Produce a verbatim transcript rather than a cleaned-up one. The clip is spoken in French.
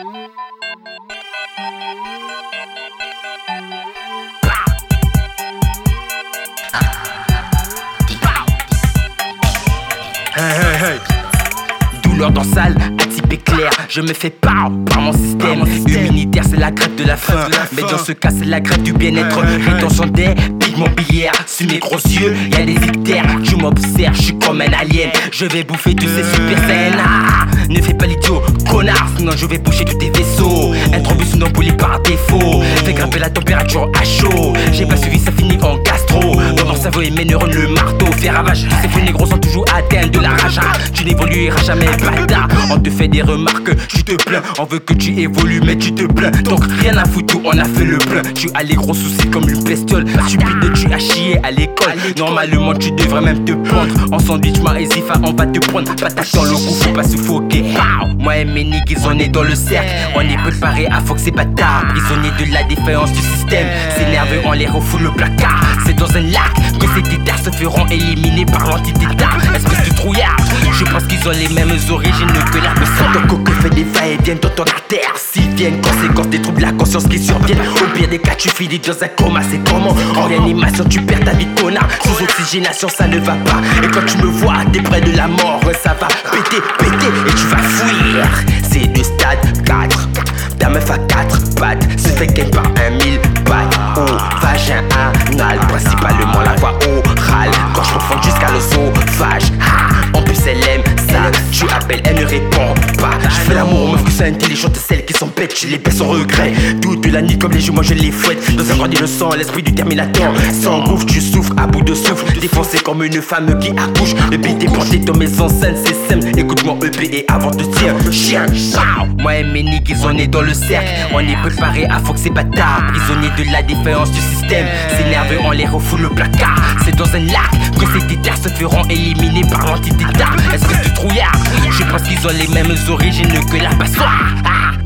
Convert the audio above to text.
Hey, hey, hey. Douleur dans salle, atypé clair. Je me fais par par mon système. Humanitaire, c'est la grève de la faim. Mais dans ce cas, c'est la grève du bien-être. Rétention des pigments biliaires. Sur mes gros yeux, y'a des ictères. Tu m'observes, je suis comme un alien. Je vais bouffer tous ces super saiyans. Ah, ne fais pas l'idiot, connard. Sinon, je vais boucher tous tes vaisseaux. Introduit sous nos par défaut. Fais grimper la température à chaud. J'ai pas suivi, ça finit en gastro. Dans mon cerveau et mes neurones, le marteau fait ravage. Ces feux négros sont toujours atteints de la rage. Tu n'évolueras jamais, bâtard. On te fait des remarques, tu te plains. On veut que tu évolues, mais tu te plains. Donc rien à foutre, on a fait le plein. Tu as les gros soucis comme une bestiole. Stupide, tu as chié à l'école. Normalement, tu devrais même te prendre. En sandwich, Marézifa, on va te prendre. Patate dans le cou, faut pas suffoquer. Moi et mes niggas, on est dans le cercle. On est préparé à foxer bâtard. Prisonniers de la défaillance du système. C'est nerveux, on les refoule le placard. C'est dans un lac que ces tétards se feront éliminer par l'anti-tétard. Espèce de trouillard, je pense qu'ils ont les mêmes origines que l'air de sang. Ton coco fait des va-et-vient dans ton artère. S'ils viennent, conséquence des troubles de la conscience qui surviennent. Au pire des cas, tu finis dans un coma, c'est comment? En réanimation, tu perds ta vie de connard. Sous oxygénation, ça ne va pas. Et quand tu me vois, t'es près de la mort. Ça va péter, péter, et tu vas fuir. C'est du stade quatre. Ta meuf à quatre pattes se fait qu'elle par un mille pattes. Au vagin anal, principalement la voix orale. Gorge profonde jusqu'à l'œsophage. En plus elle aime ça. Tu appelles, elle ne répond pas. Je fais l'amour aux meufs qui sont intelligentes, celles qui sont bêtes, je les baisse sans regret. Toute la nuit comme les jumeaux, je les fouette. Dans un grand innocent, l'esprit du Terminator. Sans gouffre, tu souffres à bout de souffle. Défoncé comme une femme qui accouche. Le beat est planté dans mes enceintes, c'est sème. Écoute-moi E P et avant de dire chien. Moi et mes niggas, on est dans le cercle. On est préparé à foxer bâtard. Prisonniers de la défaillance du système. C'est nerveux, on les refoule le placard. C'est dans un lac que ces tétards se feront éliminer par l'anti-tétard. Espèce de trouillard, je pense qu'ils ont les mêmes origines que la passoire.